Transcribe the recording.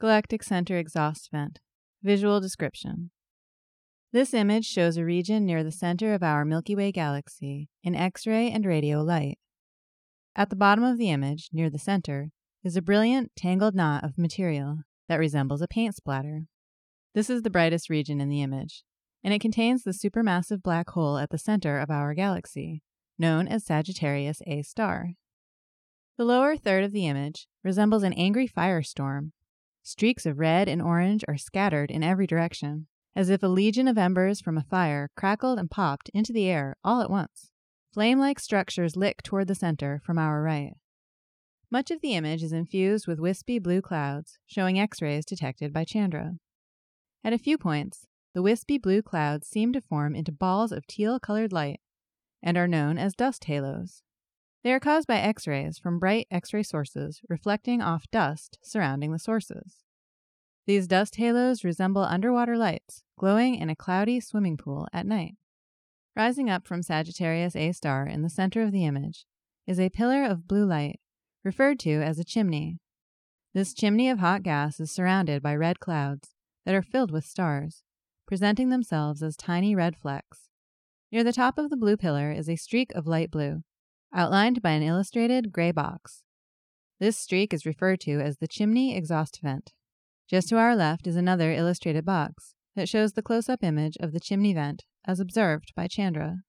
Galactic Center Exhaust Vent. Visual description. This image shows a region near the center of our Milky Way galaxy in X-ray and radio light. At the bottom of the image, near the center, is a brilliant, tangled knot of material that resembles a paint splatter. This is the brightest region in the image, and it contains the supermassive black hole at the center of our galaxy, known as Sagittarius A star. The lower third of the image resembles an angry firestorm. Streaks of red and orange are scattered in every direction, as if a legion of embers from a fire crackled and popped into the air all at once. Flame-like structures lick toward the center from our right. Much of the image is infused with wispy blue clouds, showing X-rays detected by Chandra. At a few points, the wispy blue clouds seem to form into balls of teal-colored light and are known as dust halos. They are caused by X-rays from bright X-ray sources reflecting off dust surrounding the sources. These dust halos resemble underwater lights glowing in a cloudy swimming pool at night. Rising up from Sagittarius A star in the center of the image is a pillar of blue light, referred to as a chimney. This chimney of hot gas is surrounded by red clouds that are filled with stars, presenting themselves as tiny red flecks. Near the top of the blue pillar is a streak of light blue, outlined by an illustrated gray box. This streak is referred to as the chimney exhaust vent. Just to our left is another illustrated box that shows the close-up image of the chimney vent as observed by Chandra.